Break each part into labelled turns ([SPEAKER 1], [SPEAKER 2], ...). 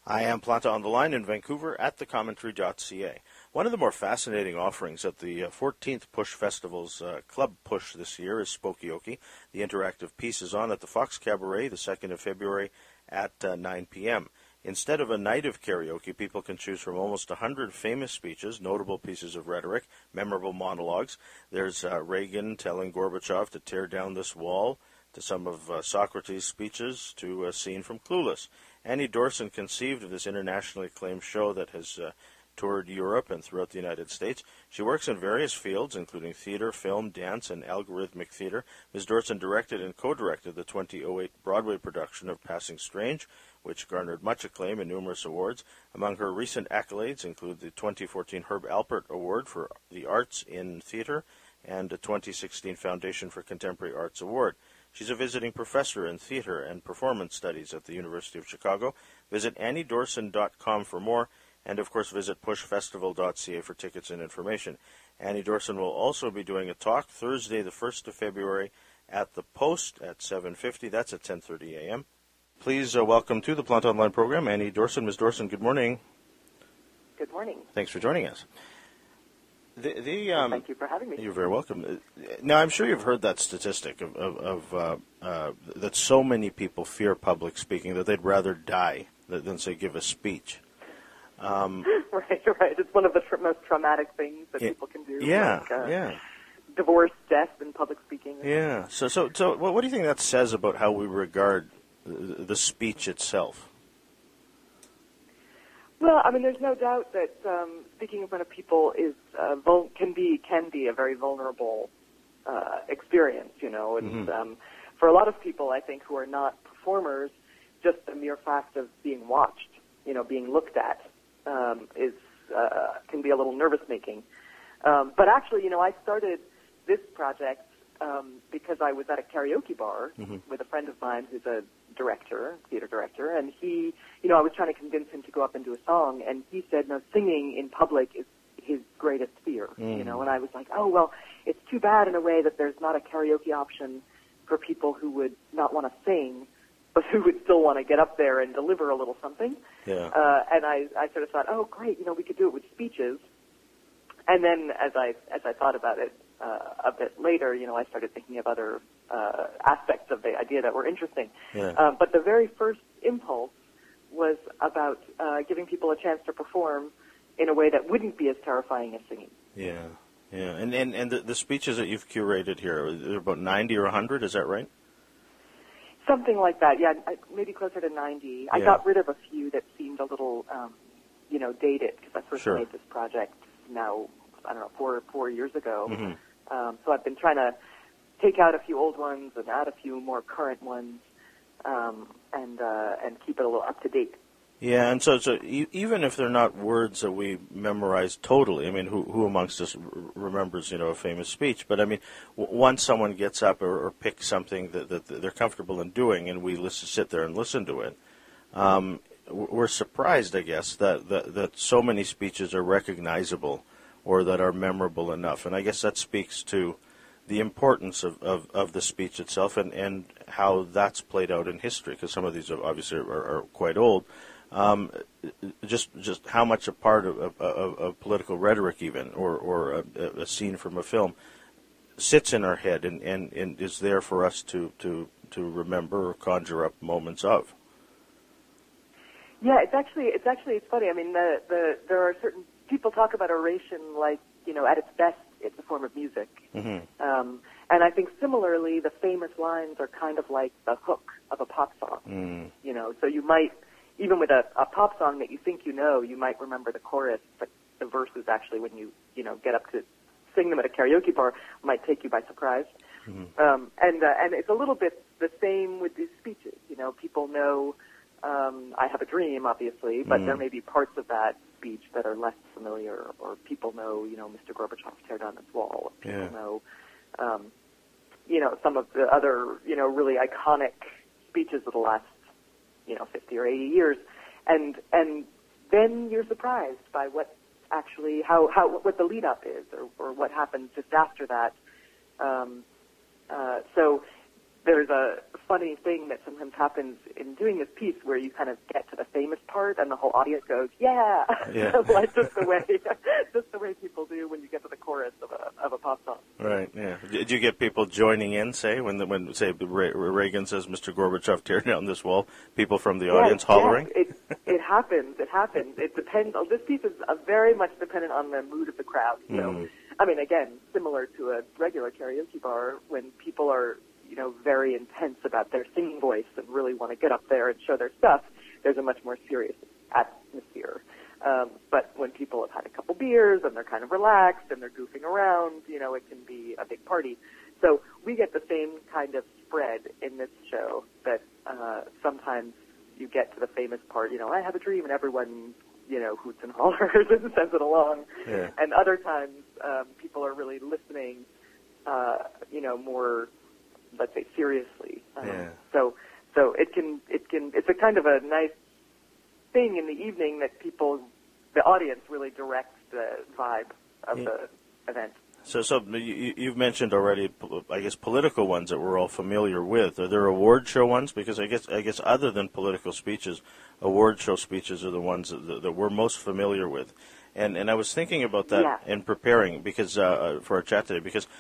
[SPEAKER 1] I am Planta on the line in Vancouver at thecommentary.ca. One of the more fascinating offerings at the 14th Push Festival's Club Push this year is Spokioke. The interactive piece is on at the Fox Cabaret the 2nd of February at 9 p.m. Instead of a night of karaoke, people can choose from almost 100 famous speeches, notable pieces of rhetoric, memorable monologues. There's Reagan telling Gorbachev to tear down this wall, to some of Socrates' speeches, to a scene from Clueless. Annie Dorson conceived of this internationally acclaimed show that has toured Europe and throughout the United States. She works in various fields, including theater, film, dance, and algorithmic theater. Ms. Dorson directed and co-directed the 2008 Broadway production of Passing Strange, which garnered much acclaim and numerous awards. Among her recent accolades include the 2014 Herb Alpert Award for the Arts in Theater and the 2016 Foundation for Contemporary Arts Award. She's a visiting professor in theater and performance studies at the University of Chicago. Visit anniedorson.com for more, and of course visit pushfestival.ca for tickets and information. Annie Dorson will also be doing a talk Thursday, the 1st of February, at the Post at 7:50. That's at 10:30 a.m. Please welcome to the Planta Online program Annie Dorson. Ms. Dorson, good morning.
[SPEAKER 2] Good morning.
[SPEAKER 1] Thanks for joining us.
[SPEAKER 2] Thank you for having me.
[SPEAKER 1] You're very welcome. Now, I'm sure you've heard that statistic of that so many people fear public speaking that they'd rather die than, say, give a speech.
[SPEAKER 2] Right. It's one of the most traumatic things that people can do.
[SPEAKER 1] Yeah.
[SPEAKER 2] Divorce, death, and public speaking.
[SPEAKER 1] Yeah. So, what do you think that says about how we regard the speech itself?
[SPEAKER 2] Well, I mean, there's no doubt that speaking in front of people is can be a very vulnerable experience. You know, and for a lot of people, I think, who are not performers, just the mere fact of being watched, being looked at, can be a little nervous-making. But actually, I started this project because I was at a karaoke bar with a friend of mine who's a theater director, and he, I was trying to convince him to go up and do a song, and he said, no, singing in public is his greatest fear, and I was like, oh, well, it's too bad in a way that there's not a karaoke option for people who would not want to sing, but who would still want to get up there and deliver a little something.
[SPEAKER 1] Yeah.
[SPEAKER 2] And I sort of thought, oh, great, we could do it with speeches. And then as I thought about it a bit later, I started thinking of other aspects of the idea that were interesting.
[SPEAKER 1] Yeah.
[SPEAKER 2] But the very first impulse was about giving people a chance to perform in a way that wouldn't be as terrifying as singing.
[SPEAKER 1] Yeah. And the speeches that you've curated here, they're about 90 or 100, is that right?
[SPEAKER 2] Something like that, yeah, maybe closer to 90. I got rid of a few that seemed a little, dated, because I first made this project now, I don't know, four years ago. So I've been trying to take out a few old ones and add a few more current ones, and keep it a little up to date.
[SPEAKER 1] Yeah, and so even if they're not words that we memorize totally, I mean, who amongst us remembers, a famous speech? But I mean, once someone gets up or picks something that they're comfortable in doing, and we sit there and listen to it, we're surprised, I guess, that so many speeches are recognizable or that are memorable enough. And I guess that speaks to the importance of the speech itself and how that's played out in history, because some of these obviously are quite old. Just how much a part of political rhetoric even, or a scene from a film, sits in our head and is there for us to remember or conjure up moments of.
[SPEAKER 2] Yeah, it's funny. I mean, there are certain people talk about oration like, at its best, it's a form of music. And I think similarly, the famous lines are kind of like the hook of a pop song. So you might, even with a pop song that you think you might remember the chorus, but the verses actually, when you get up to sing them at a karaoke bar, might take you by surprise. And it's a little bit the same with these speeches. People know I Have a Dream, obviously, but there may be parts of that speech that are less familiar, or people know, Mr. Gorbachev, tear down this wall. People know, some of the other, really iconic speeches of the last, 50 or 80 years. And then you're surprised by what actually, what the lead up is, or what happens just after that. So there's a funny thing that sometimes happens in doing this piece where you kind of get to the famous part and the whole audience goes, yeah, like just the way people do when you get to the chorus of a pop song.
[SPEAKER 1] Right. Yeah. Did you get people joining in, say, when say Reagan says, "Mr. Gorbachev, tear down this wall"? People from the audience hollering.
[SPEAKER 2] Yes, it happens. It happens. It depends. This piece is very much dependent on the mood of the crowd. So, I mean, again, similar to a regular karaoke bar, when people are very intense about their singing voice and really want to get up there and show their stuff, there's a much more serious atmosphere. But when people have had a couple beers and they're kind of relaxed and they're goofing around, it can be a big party. So we get the same kind of spread in this show that sometimes you get to the famous part, I have a dream, and everyone, hoots and hollers and says it along.
[SPEAKER 1] Yeah.
[SPEAKER 2] And other times people are really listening, more, let's say, seriously. So it's a kind of a nice thing in the evening that the audience really directs the vibe of the event.
[SPEAKER 1] So you've mentioned already, I guess, political ones that we're all familiar with. Are there award show ones? Because I guess other than political speeches, award show speeches are the ones that we're most familiar with. And I was thinking about that in preparing because for our chat today, because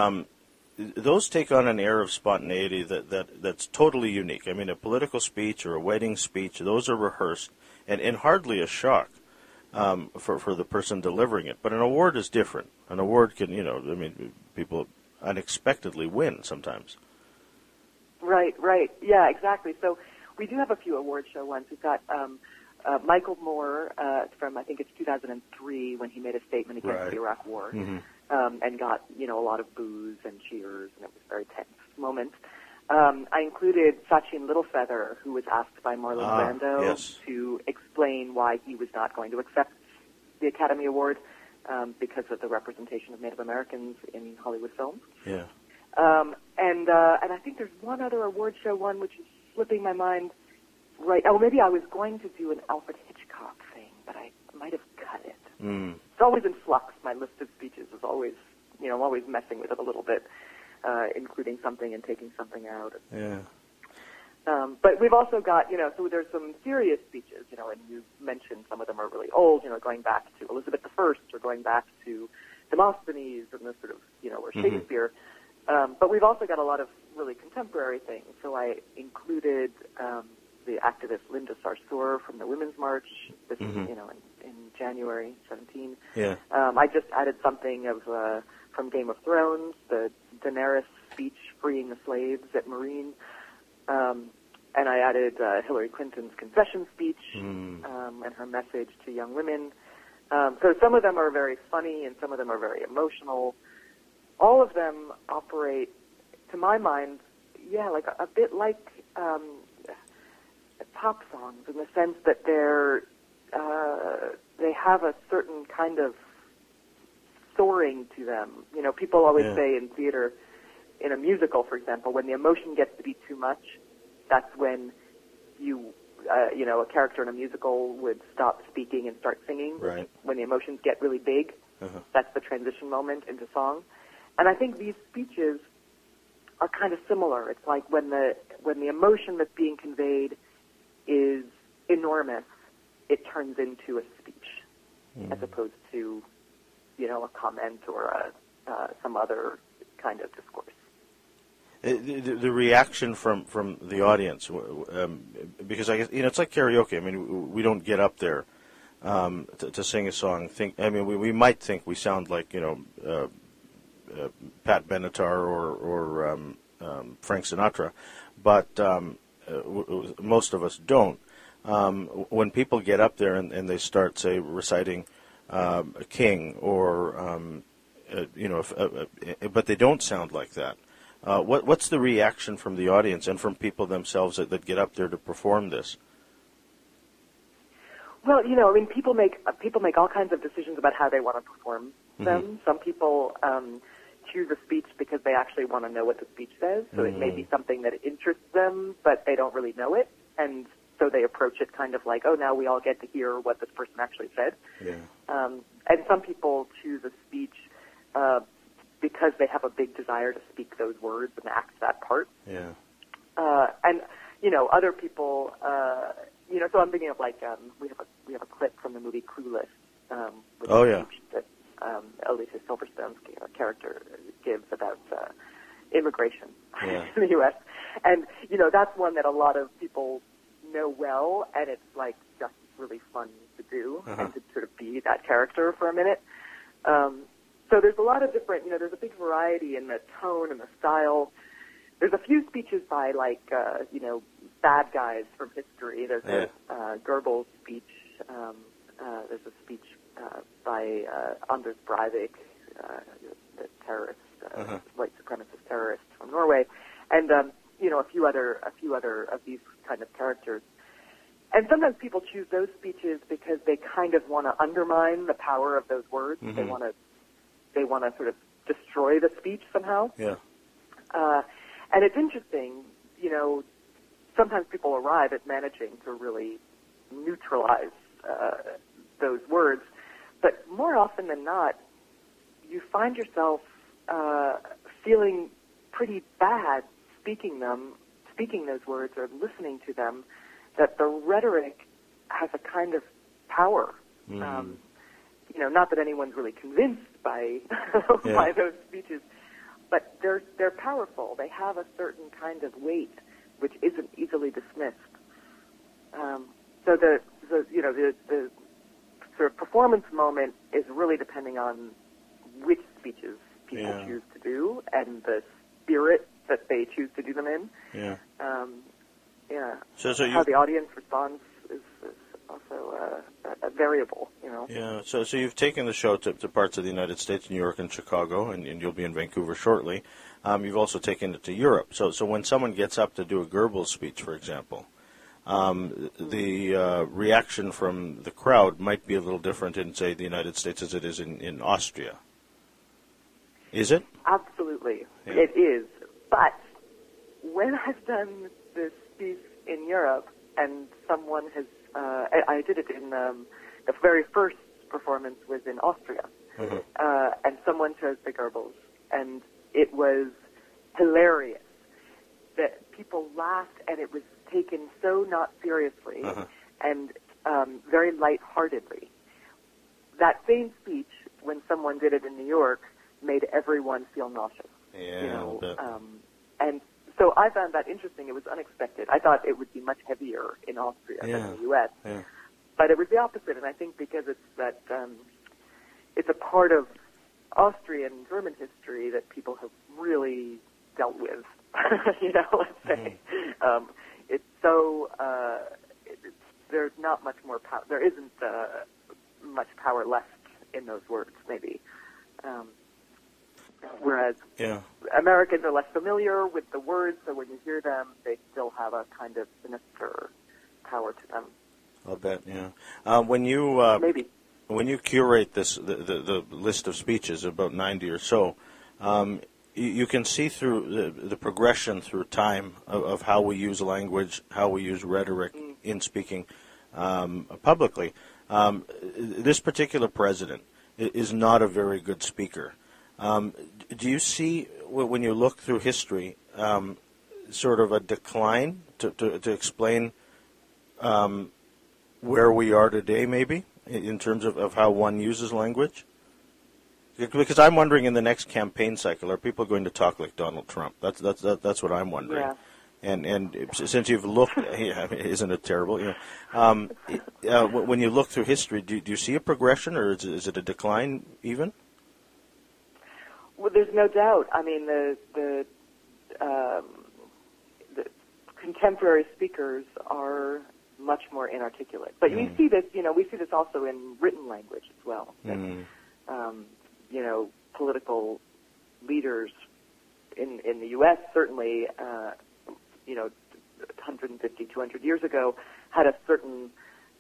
[SPEAKER 1] those take on an air of spontaneity that's totally unique. I mean, a political speech or a wedding speech, those are rehearsed and hardly a shock for the person delivering it. But an award is different. An award can, people unexpectedly win sometimes.
[SPEAKER 2] Right. Yeah, exactly. So we do have a few award show ones. We've got Michael Moore from, I think it's 2003, when he made a statement against the Iraq War.
[SPEAKER 1] Mm-hmm.
[SPEAKER 2] And got, a lot of boos and cheers, and it was a very tense moment. I included Sachin Littlefeather, who was asked by Marlon Brando to explain why he was not going to accept the Academy Award because of the representation of Native Americans in Hollywood films.
[SPEAKER 1] Yeah.
[SPEAKER 2] And I think there's one other award show one which is slipping my mind right. Oh, maybe I was going to do an Alfred Hitchcock thing, but I might have cut it. It's always in flux. My list of speeches is always, I'm always messing with it a little bit, including something and taking something out.
[SPEAKER 1] Yeah.
[SPEAKER 2] But we've also got, so there's some serious speeches, and you mentioned some of them are really old, going back to Elizabeth I or going back to Demosthenes and the sort of, or Shakespeare. But we've also got a lot of really contemporary things. So I included the activist Linda Sarsour from the Women's March, this is, in January 17.
[SPEAKER 1] Yeah.
[SPEAKER 2] I just added something of from Game of Thrones, the Daenerys speech freeing the slaves at Meereen. And I added Hillary Clinton's concession speech and her message to young women. So some of them are very funny and some of them are very emotional. All of them operate, to my mind, like a bit like pop songs in the sense that they have a certain kind of soaring to them. People always say in theater, in a musical, for example, when the emotion gets to be too much, that's when a character in a musical would stop speaking and start singing.
[SPEAKER 1] Right.
[SPEAKER 2] When the emotions get really big, that's the transition moment into song. And I think these speeches are kind of similar. It's like when the emotion that's being conveyed is enormous, it turns into a speech as opposed to, a comment or some other kind of discourse.
[SPEAKER 1] The reaction from the audience, because I guess it's like karaoke. I mean, we don't get up there to sing a song. We might think we sound like Pat Benatar or Frank Sinatra, but most of us don't. When people get up there and they start, say, reciting a King or but they don't sound like that. What's the reaction from the audience and from people themselves that get up there to perform this?
[SPEAKER 2] Well, people make all kinds of decisions about how they want to perform them. Some people choose a speech because they actually want to know what the speech says. So it may be something that interests them, but they don't really know it, and so they approach it kind of like, oh, now we all get to hear what this person actually said.
[SPEAKER 1] Yeah.
[SPEAKER 2] And some people choose a speech because they have a big desire to speak those words and act that part.
[SPEAKER 1] Yeah.
[SPEAKER 2] And other people, so I'm thinking of like we have a clip from the movie Clueless, with a speech that Alicia Silverstone's character gives about immigration in the U.S. And that's one that a lot of people know well, and it's like just really fun to do and to sort of be that character for a minute. So there's a lot of different, there's a big variety in the tone and the style. There's a few speeches by like, bad guys from history. There's a Goebbels speech. There's a speech by Anders Breivik, the terrorist, white supremacist terrorist from Norway, and a few other of these kind of characters. And sometimes people choose those speeches because they kind of want to undermine the power of those words. They want to sort of destroy the speech somehow.
[SPEAKER 1] Yeah.
[SPEAKER 2] And it's interesting, sometimes people arrive at managing to really neutralize those words, but more often than not, you find yourself feeling pretty bad speaking those words or listening to them, that the rhetoric has a kind of power. Not that anyone's really convinced by by those speeches, but they're powerful. They have a certain kind of weight which isn't easily dismissed. So the sort of performance moment is really depending on which speeches people choose to do and the spirit that they choose to do them in.
[SPEAKER 1] Yeah.
[SPEAKER 2] So how the audience responds is also a variable,
[SPEAKER 1] Yeah. So you've taken the show to parts of the United States, New York and Chicago, and you'll be in Vancouver shortly. You've also taken it to Europe. So when someone gets up to do a Goebbels speech, for example, the reaction from the crowd might be a little different in, say, the United States as it is in Austria. Is it?
[SPEAKER 2] Absolutely. Yeah. It is. But when I've done this piece in Europe and someone has, I did it in the very first performance was in Austria, and someone chose the Goebbels, and it was hilarious that people laughed, and it was taken so not seriously and very lightheartedly. That same speech, when someone did it in New York, made everyone feel nauseous.
[SPEAKER 1] Yeah,
[SPEAKER 2] and so I found that interesting. It was unexpected. I thought it would be much heavier in Austria than in the U.S. Yeah. But it was the opposite, and I think because it's that it's a part of Austrian German history that people have really dealt with. Let's say it's so there's not much more power. There isn't much power left in those words, maybe. Whereas Americans are less familiar with the words, so when you hear them, they still have a kind of sinister power to them.
[SPEAKER 1] I'll bet, yeah. When you curate the list of speeches, about 90 or so, you can see through the progression through time of how we use language, how we use rhetoric in speaking publicly. This particular president is not a very good speaker. Do you see, when you look through history, sort of a decline to explain where we are today, maybe, in terms of how one uses language? Because I'm wondering, in the next campaign cycle, are people going to talk like Donald Trump? That's what I'm wondering. Yeah. And since you've looked, isn't it terrible? When you look through history, do you see a progression, or is it a decline even?
[SPEAKER 2] Well, there's no doubt. I mean, the contemporary speakers are much more inarticulate. But you see this, we see this also in written language as well. That, political leaders in the U.S. certainly, 150, 200 years ago, had a certain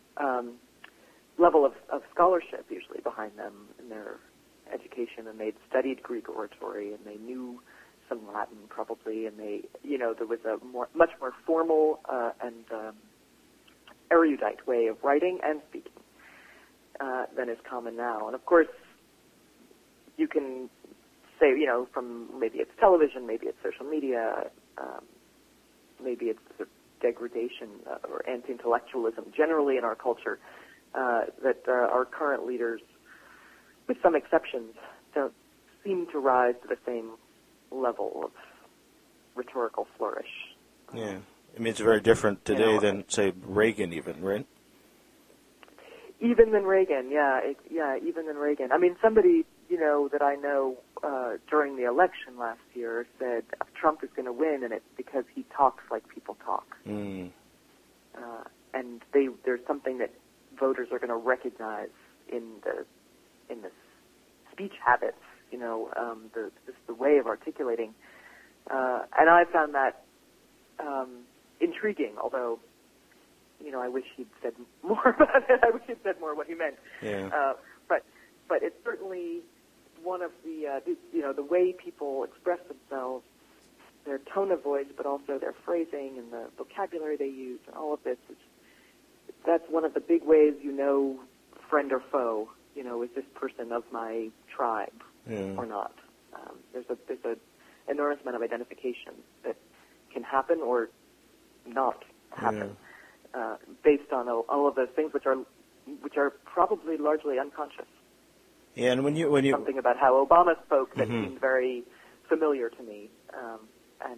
[SPEAKER 2] level of scholarship usually behind them in their education, and they'd studied Greek oratory, and they knew some Latin probably, and they, there was a much more formal and erudite way of writing and speaking than is common now. And of course, you can say, from maybe it's television, maybe it's social media, maybe it's sort of degradation or anti-intellectualism generally in our culture, that our current leaders, with some exceptions, don't seem to rise to the same level of rhetorical flourish.
[SPEAKER 1] Yeah. I mean, it's very different today than, say, Reagan even, right?
[SPEAKER 2] Even than Reagan, even than Reagan. I mean, somebody, that I know during the election last year said Trump is going to win, and it's because he talks like people talk.
[SPEAKER 1] Mm.
[SPEAKER 2] And there's something that voters are going to recognize in the speech habits, the way of articulating. And I found that intriguing, although, I wish he'd said more about it. I wish he'd said more what he meant.
[SPEAKER 1] Yeah.
[SPEAKER 2] But it's certainly one of the way people express themselves, their tone of voice, but also their phrasing and the vocabulary they use, and all of this. That's one of the big ways friend or foe. Is this person of my tribe or not? There's a enormous amount of identification that can happen or not happen based on all of those things, which are probably largely unconscious.
[SPEAKER 1] Yeah, and when you
[SPEAKER 2] something about how Obama spoke that seemed very familiar to me, and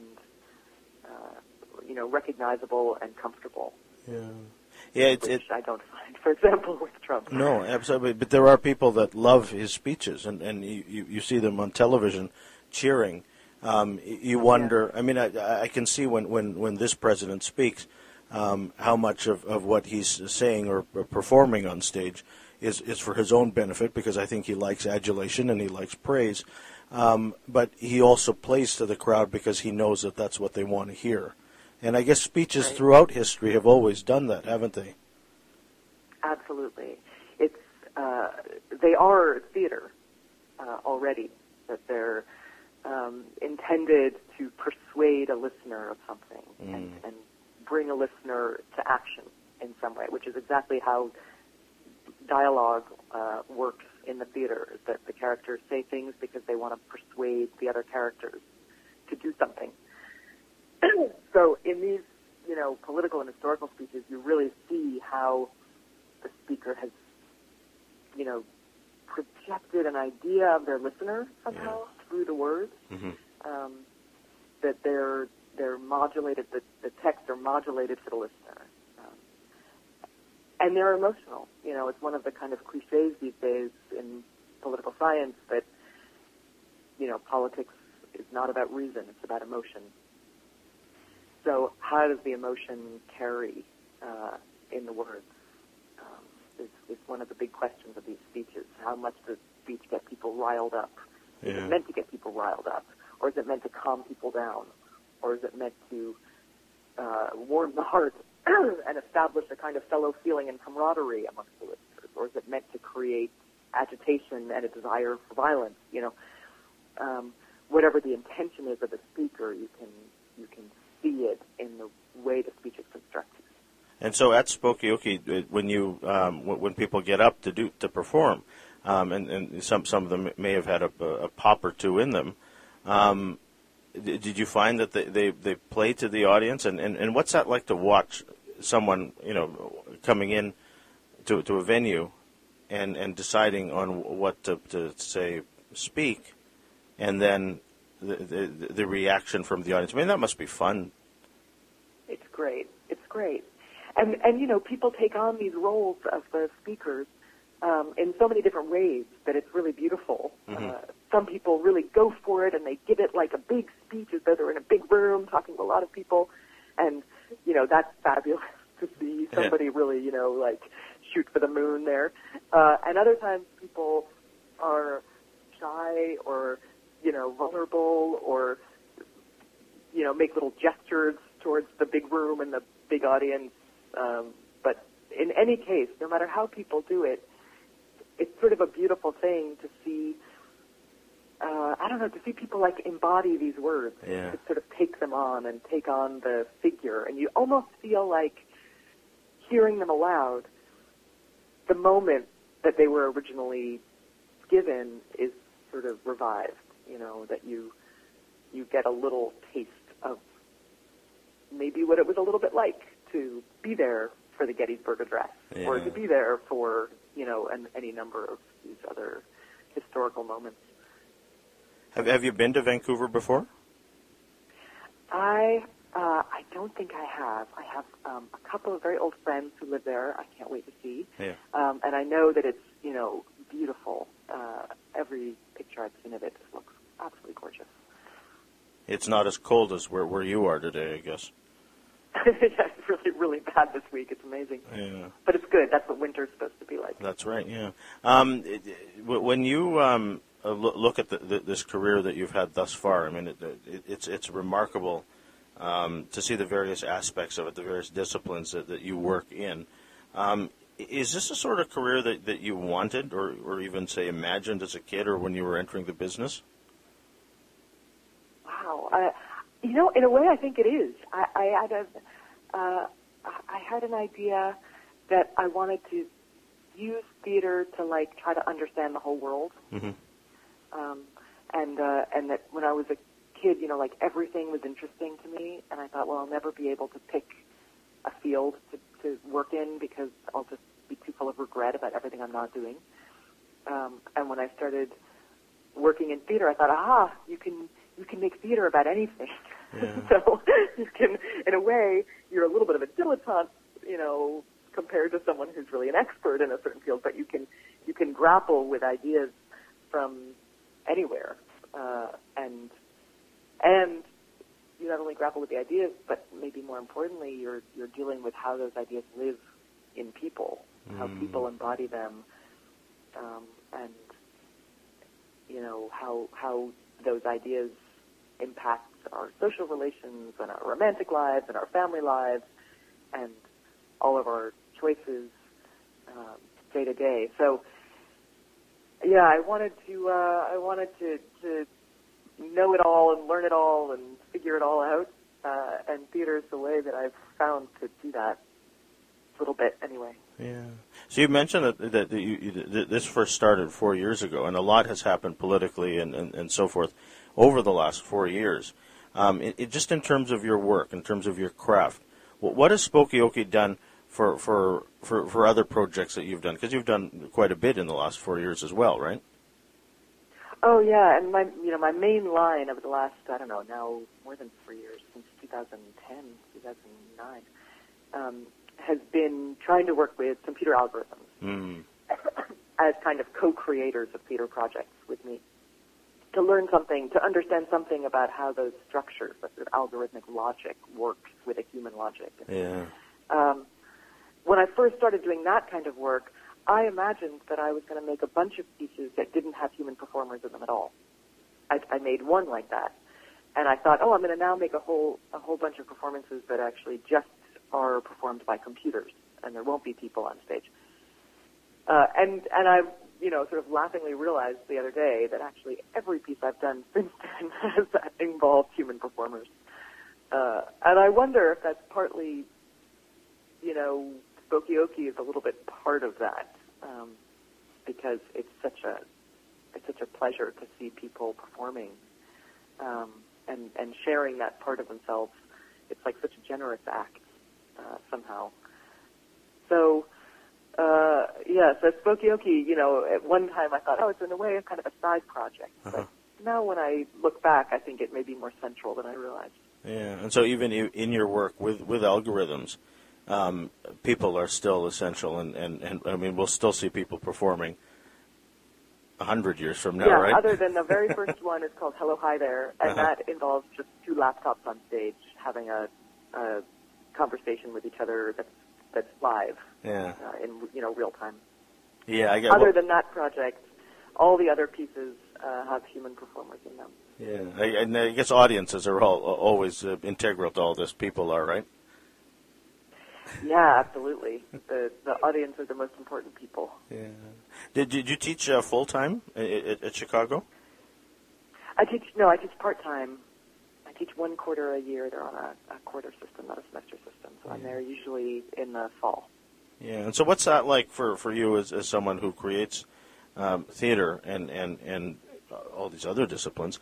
[SPEAKER 2] recognizable and comfortable.
[SPEAKER 1] Yeah,
[SPEAKER 2] which I don't find, for example, with Trump.
[SPEAKER 1] No, absolutely. But there are people that love his speeches, and you see them on television cheering. You wonder. I mean, I can see when this president speaks, how much of what he's saying or performing on stage is for his own benefit, because I think he likes adulation and he likes praise. But he also plays to the crowd because he knows that that's what they want to hear. And I guess speeches throughout history have always done that, haven't they?
[SPEAKER 2] Absolutely. They are theater already, that they're intended to persuade a listener of something and bring a listener to action in some way, which is exactly how dialogue works in the theater, is that the characters say things because they want to persuade the other characters to do something. So in these, political and historical speeches, you really see how the speaker has, projected an idea of their listener somehow through the words. That they're modulated, the texts are modulated for the listener. And they're emotional. It's one of the kind of cliches these days in political science that, politics is not about reason, it's about emotion. So how does the emotion carry in the words? Is one of the big questions of these speeches. How much does speech get people riled up? Is it meant to get people riled up? Or is it meant to calm people down? Or is it meant to warm the heart and establish a kind of fellow feeling and camaraderie amongst the listeners? Or is it meant to create agitation and a desire for violence? Whatever the intention is of the speaker, you can see it in the way the speech is constructed.
[SPEAKER 1] And so at Spokioki, when people get up to perform, and some of them may have had a pop or two in them, did you find that they play to the audience? And what's that like to watch someone coming in to a venue and deciding on what to say, speak, and then the reaction from the audience? I mean, that must be fun.
[SPEAKER 2] It's great. It's great. And people take on these roles of the speakers in so many different ways that it's really beautiful. Some people really go for it and they give it like a big speech as though they're in a big room talking to a lot of people. And, that's fabulous to see somebody really, shoot for the moon there. And other times people are shy or, vulnerable or, make little gestures towards the big room and the big audience. But in any case, no matter how people do it, it's sort of a beautiful thing to see, to see people embody these words, to sort of take them on and take on the figure. And you almost feel like hearing them aloud, the moment that they were originally given is sort of revived. that you get a little taste of maybe what it was a little bit like to be there for the Gettysburg Address, or to be there for, any number of these other historical moments.
[SPEAKER 1] Have you been to Vancouver before?
[SPEAKER 2] I don't think I have. I have a couple of very old friends who live there. I can't wait to see.
[SPEAKER 1] Yeah.
[SPEAKER 2] And I know that it's, beautiful. Every picture I've seen of it just looks absolutely gorgeous.
[SPEAKER 1] It's not as cold as where you are today, I guess.
[SPEAKER 2] Yeah, it's really, really bad this week. It's amazing.
[SPEAKER 1] Yeah.
[SPEAKER 2] But it's good. That's what winter's supposed to be like.
[SPEAKER 1] That's right, yeah. When you look at this career that you've had thus far, I mean, it's remarkable to see the various aspects of it, the various disciplines that you work in. Is this the sort of career that you wanted or even, say, imagined as a kid or when you were entering the business?
[SPEAKER 2] Wow. In a way, I think it is. I had an idea that I wanted to use theater to, try to understand the whole world. Mm-hmm. And that when I was a kid, everything was interesting to me, and I thought, well, I'll never be able to pick a field to work in because I'll just be too full of regret about everything I'm not doing. And when I started working in theater, I thought, you can make theater about anything. Yeah. So you can, in a way, you're a little bit of a dilettante, compared to someone who's really an expert in a certain field, but you can grapple with ideas from anywhere, and you not only grapple with the ideas, but maybe more importantly, you're dealing with how those ideas live in people, how people embody them, and how those ideas impact our social relations and our romantic lives and our family lives and all of our choices day to day. So, yeah, I wanted to know it all and learn it all and figure it all out. And theater is the way that I've found to do that a little bit, anyway.
[SPEAKER 1] Yeah. So you mentioned that this first started 4 years ago, and a lot has happened politically and so forth over the last 4 years. Just in terms of your work, in terms of your craft, what has Spokioki done for other projects that you've done? Because you've done quite a bit in the last 4 years as well, right?
[SPEAKER 2] Oh yeah, and my main line over the last now more than 3 years, since 2010, 2009, has been trying to work with computer algorithms as kind of co-creators of theater projects with me, to learn something, to understand something about how those structures, that sort of algorithmic logic, works with a human logic.
[SPEAKER 1] Yeah.
[SPEAKER 2] When I first started doing that kind of work, I imagined that I was going to make a bunch of pieces that didn't have human performers in them at all. I made one like that, and I thought, I'm going to now make a whole bunch of performances that actually just are performed by computers, and there won't be people on stage. And I, sort of laughingly realized the other day that actually every piece I've done since then has involved human performers. And I wonder if that's partly, Spokioki is a little bit part of that, because it's such a pleasure to see people performing, and sharing that part of themselves. It's like such a generous act, somehow. So, so Spokioki, at one time I thought, it's in a way a kind of a side project. But now when I look back, I think it may be more central than I realized.
[SPEAKER 1] Yeah, and so even in your work with algorithms, people are still essential, and I mean, we'll still see people performing 100 years from now, right?
[SPEAKER 2] Yeah, other than the very first one is called Hello, Hi There, and that involves just two laptops on stage having a conversation with each other that's live, in real time.
[SPEAKER 1] Yeah, I get.
[SPEAKER 2] Other than that project, all the other pieces have human performers in them.
[SPEAKER 1] Yeah, and I guess audiences are always integral to all this. People are, right?
[SPEAKER 2] Yeah, absolutely. The audience are the most important people.
[SPEAKER 1] Yeah. Did you teach full time at Chicago?
[SPEAKER 2] I teach part time. I teach 1 quarter a year. They're on a quarter system, not a semester system. So I'm there usually in the fall.
[SPEAKER 1] Yeah, and so what's that like for you as someone who creates theater and all these other disciplines.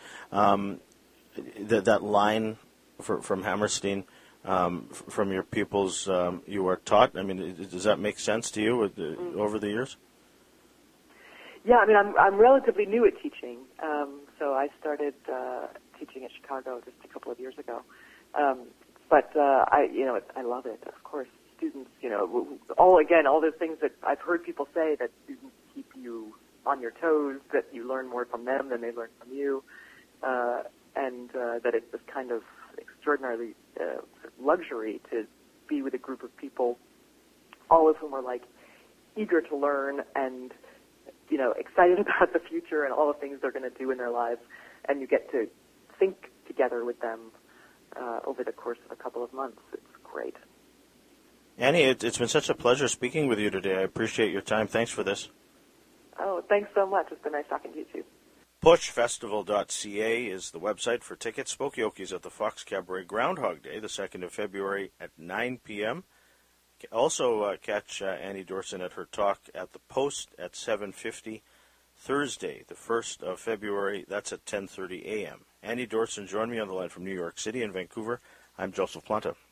[SPEAKER 1] That line from Hammerstein, from your pupils you are taught, I mean, does that make sense to you over the years?
[SPEAKER 2] Yeah, I mean, I'm relatively new at teaching, so I started teaching at Chicago just a couple of years ago. But I love it. Of course, students, all those things that I've heard people say, that students keep you on your toes, that you learn more from them than they learn from you, and that it's this kind of extraordinarily luxury to be with a group of people, all of whom are like eager to learn and excited about the future and all the things they're going to do in their lives, and you get to think together with them over the course of a couple of months. It's great.
[SPEAKER 1] Annie, it's been such a pleasure speaking with you today. I appreciate your time. Thanks for this.
[SPEAKER 2] Oh, thanks so much. It's been nice talking to you, too.
[SPEAKER 1] Pushfestival.ca is the website for tickets. Spokioki's at the Fox Cabaret Groundhog Day, the 2nd of February at 9 p.m. Also catch Annie Dorson at her talk at the Post at 7:50 Thursday, the 1st of February. That's at 10:30 a.m. Annie Dorson joined me on the line from New York City and Vancouver. I'm Joseph Planta.